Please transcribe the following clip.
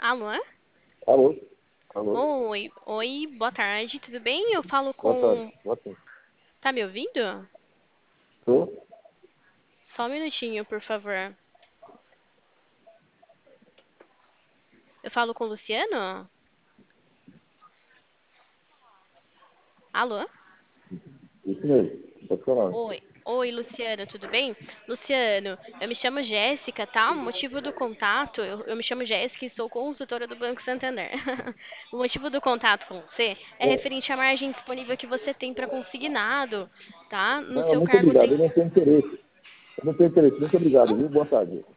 Alô? Alô? Alô? Oi, boa tarde, tudo bem? Eu falo Boa tarde. com. Boa tarde. Tá me ouvindo? Tô? Só um minutinho, por favor. Eu falo com o Luciano? Alô? Isso mesmo. Pode falar. Oi, Luciano, tudo bem? Luciano, eu me chamo Jéssica, tá? O motivo do contato, eu me chamo Jéssica e sou consultora do Banco Santander. O motivo do contato com você é É, referente à margem disponível que você tem para consignado, tá? No não, seu muito cargo obrigado. tem. Eu não tenho interesse. Eu não tenho interesse. Muito obrigado, viu? Boa tarde.